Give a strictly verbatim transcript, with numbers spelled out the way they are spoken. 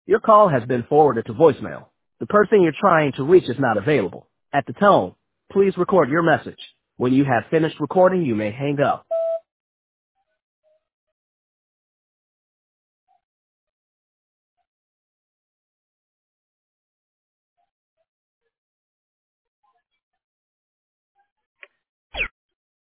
Your call has been forwarded to voicemail. The person you're trying to reach is not available. At the tone, please record your message. When you have finished recording, you may hang up.